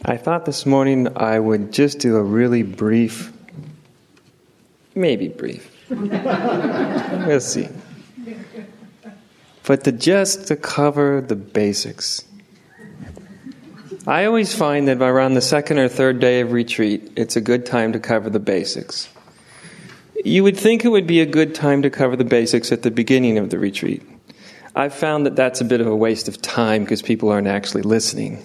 I thought this morning I would just do a really brief, maybe brief, we'll see. But to cover the basics. I always find that around the second or third day of retreat, it's a good time to cover the basics. You would think it would be a good time to cover the basics at the beginning of the retreat. I've found that that's a bit of a waste of time because people aren't actually listening.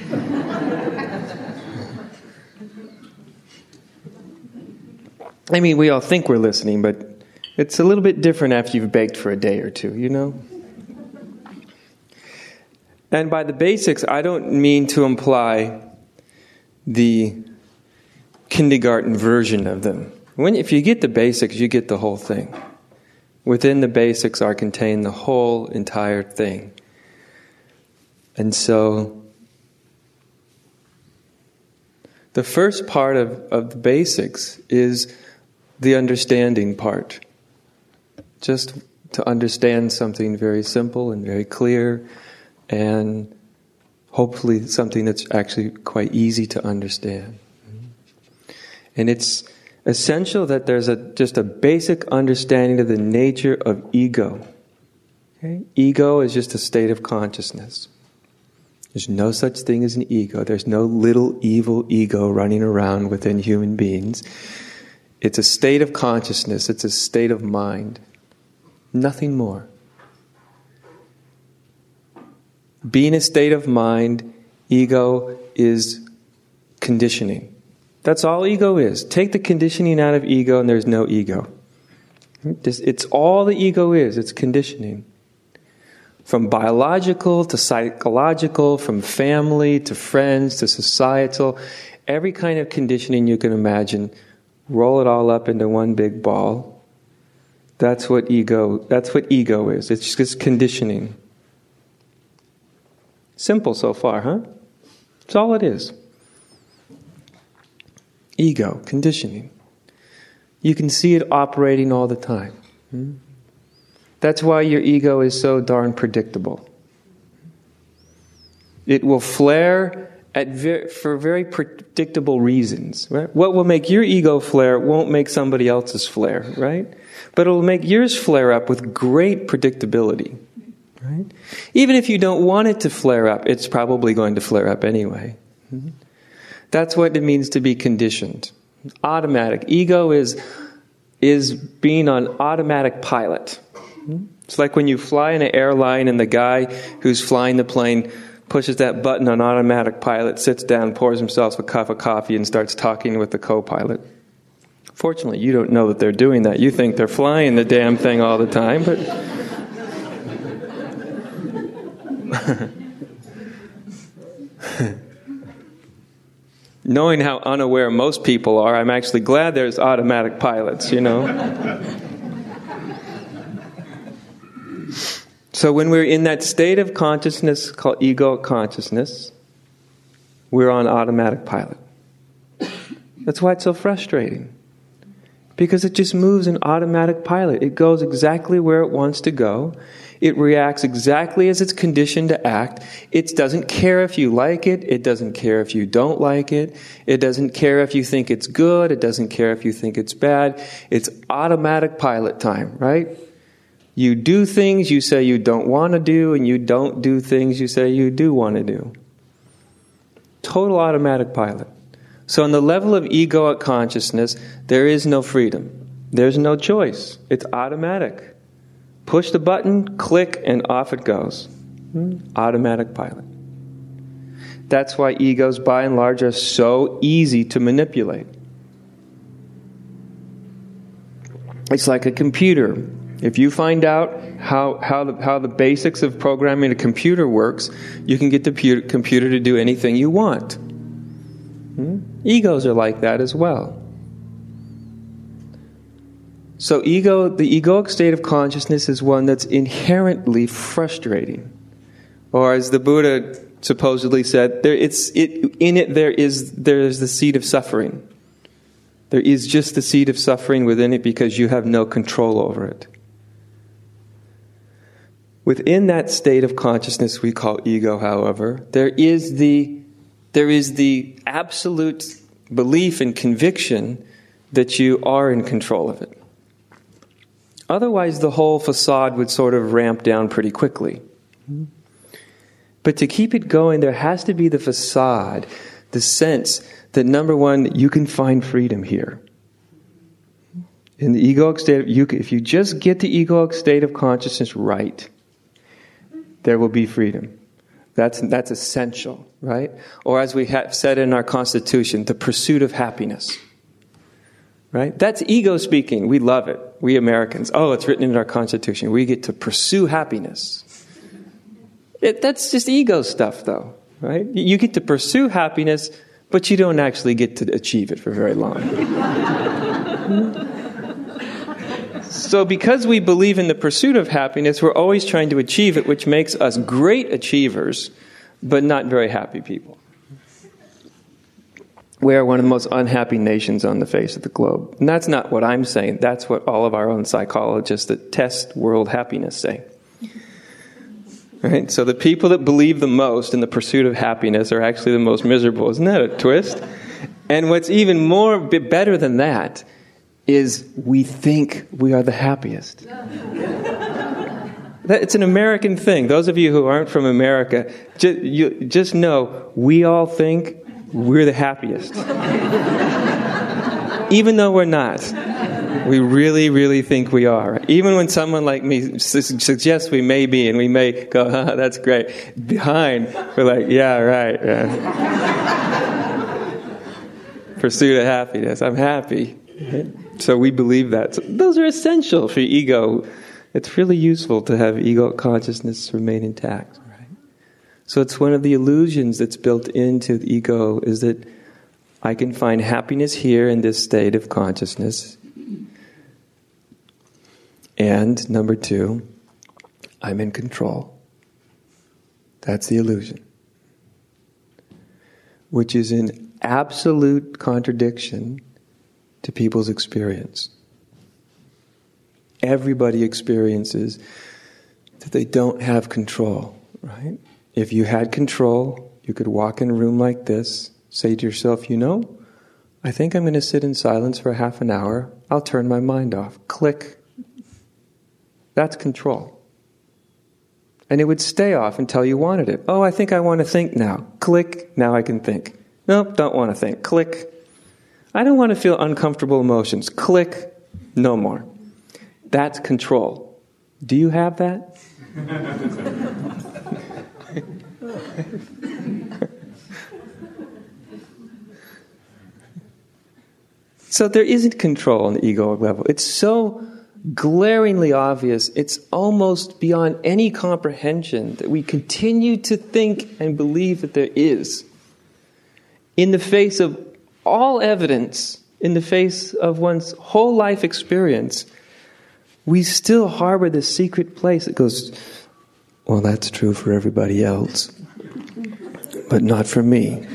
I mean, we all think we're listening, but it's a little bit different after you've baked for a day or two, you know? And by the basics, I don't mean to imply the kindergarten version of them. If you get the basics, you get the whole thing. Within the basics are contained the whole entire thing. And so, the first part of the basics is the understanding part. Just to understand something very simple and very clear, and hopefully something that's actually quite easy to understand. And it's essential that there's just a basic understanding of the nature of ego. Okay? Ego is just a state of consciousness. There's no such thing as an ego. There's no little evil ego running around within human beings. It's a state of consciousness. It's a state of mind. Nothing more. Being a state of mind, ego is conditioning. That's all ego is. Take the conditioning out of ego and there's no ego. It's all the ego is. It's conditioning. From biological to psychological, from family to friends to societal, every kind of conditioning you can imagine, roll it all up into one big ball. That's what ego is. It's just conditioning. Simple so far, huh? That's all it is. Ego, conditioning. You can see it operating all the time. That's why your ego is so darn predictable. It will flare for very predictable reasons. Right? What will make your ego flare won't make somebody else's flare, right? But it will make yours flare up with great predictability. Right? Even if you don't want it to flare up, it's probably going to flare up anyway. That's what it means to be conditioned. Automatic. Ego is being on automatic pilot. It's like when you fly in an airline and the guy who's flying the plane pushes that button on automatic pilot, sits down, pours himself a cup of coffee and starts talking with the co-pilot. Fortunately, you don't know that they're doing that. You think they're flying the damn thing all the time, but... Knowing how unaware most people are, I'm actually glad there's automatic pilots, you know. So when we're in that state of consciousness called ego consciousness, we're on automatic pilot. That's why it's so frustrating. Because it just moves in automatic pilot. It goes exactly where it wants to go. It reacts exactly as it's conditioned to act. It doesn't care if you like it. It doesn't care if you don't like it. It doesn't care if you think it's good. It doesn't care if you think it's bad. It's automatic pilot time, right? You do things you say you don't want to do, and you don't do things you say you do want to do. Total automatic pilot. So on the level of egoic consciousness, there is no freedom. There's no choice. It's automatic. Push the button, click, and off it goes. Automatic pilot. That's why egos, by and large, are so easy to manipulate. It's like a computer. If you find out how the basics of programming a computer works, you can get the computer to do anything you want. Egos are like that as well. So the egoic state of consciousness is one that's inherently frustrating. Or as the Buddha supposedly said, there is the seed of suffering. There is just the seed of suffering within it because you have no control over it. Within that state of consciousness we call ego, however, there is the there is the absolute belief and conviction that you are in control of it. Otherwise, the whole facade would sort of ramp down pretty quickly. But to keep it going, there has to be the facade, the sense that, number one, you can find freedom here. In the egoic state, if you just get the egoic state of consciousness right, there will be freedom. That's essential, right? Or as we have said in our Constitution, the pursuit of happiness. Right? That's ego speaking. We love it. We Americans. Oh, it's written in our Constitution. We get to pursue happiness. That's just ego stuff, though. Right? You get to pursue happiness, but you don't actually get to achieve it for very long. So because we believe in the pursuit of happiness, we're always trying to achieve it, which makes us great achievers, but not very happy people. We are one of the most unhappy nations on the face of the globe. And that's not what I'm saying. That's what all of our own psychologists that test world happiness say. Right? So the people that believe the most in the pursuit of happiness are actually the most miserable. Isn't that a twist? And what's even better than that is we think we are the happiest. It's an American thing. Those of you who aren't from America, just know we all think we're the happiest. Even though we're not. We really, really think we are. Even when someone like me suggests we may be, and we may go, that's great. Behind, we're like, yeah, right. Yeah. Pursuit of happiness. I'm happy. So we believe that. So those are essential for ego. It's really useful to have ego consciousness remain intact. Right? So it's one of the illusions that's built into the ego is that I can find happiness here in this state of consciousness. And number two, I'm in control. That's the illusion. Which is in absolute contradiction to people's experience. Everybody experiences that they don't have control, right? If you had control, you could walk in a room like this, say to yourself, I think I'm going to sit in silence for half an hour. I'll turn my mind off. Click. That's control. And it would stay off until you wanted it. Oh, I think I want to think now. Click. Now I can think. Nope, don't want to think. Click. I don't want to feel uncomfortable emotions. Click. No more. That's control. Do you have that? So there isn't control on the egoic level. It's so glaringly obvious, it's almost beyond any comprehension that we continue to think and believe that there is. In the face of all evidence, in the face of one's whole life experience, we still harbor this secret place that goes, well, that's true for everybody else, but not for me.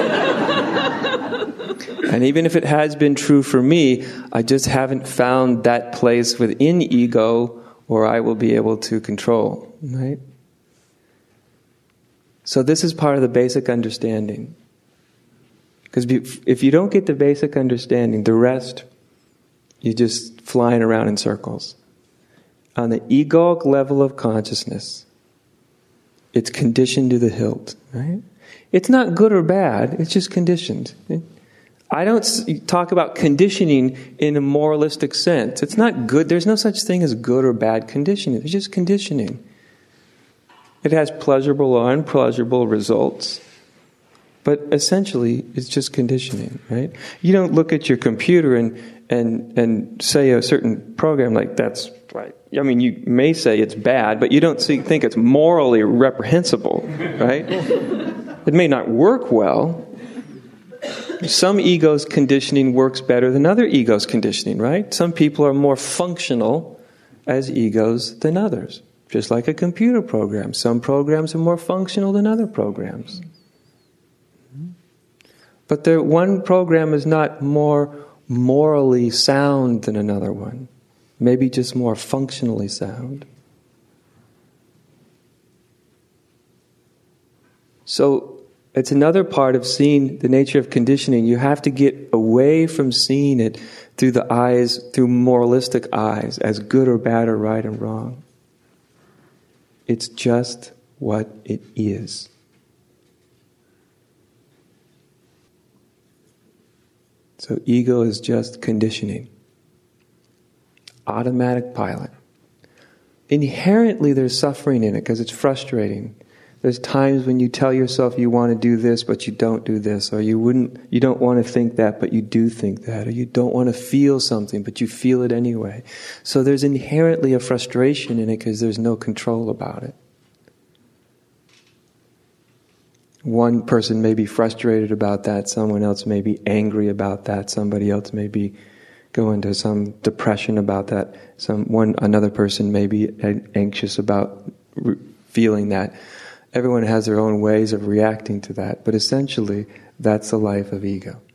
And even if it has been true for me, I just haven't found that place within ego where I will be able to control, right? So this is part of the basic understanding. Because if you don't get the basic understanding, the rest, you're just flying around in circles. On the egoic level of consciousness, it's conditioned to the hilt, right? It's not good or bad, it's just conditioned. I don't talk about conditioning in a moralistic sense. It's not good. There's no such thing as good or bad conditioning. It's just conditioning. It has pleasurable or unpleasurable results. But essentially, it's just conditioning, right? You don't look at your computer and say a certain program like that's right. I mean, you may say it's bad, but you don't think it's morally reprehensible, right? It may not work well. Some egos' conditioning works better than other egos' conditioning, right? Some people are more functional as egos than others. Just like a computer program. Some programs are more functional than other programs. But one program is not more morally sound than another one. Maybe just more functionally sound. So It's another part of seeing the nature of conditioning. You have to get away from seeing it through the eyes, through moralistic eyes, as good or bad or right and wrong. It's just what it is. So ego is just conditioning. Automatic pilot. Inherently there's suffering in it because it's frustrating. There's times when you tell yourself you want to do this, but you don't do this, or you don't want to think that, but you do think that, or you don't want to feel something, but you feel it anyway. So there's inherently a frustration in it because there's no control about it. One person may be frustrated about that, someone else may be angry about that, somebody else may be go into some depression about that, another person may be anxious about feeling that. Everyone has their own ways of reacting to that, but essentially, that's the life of ego.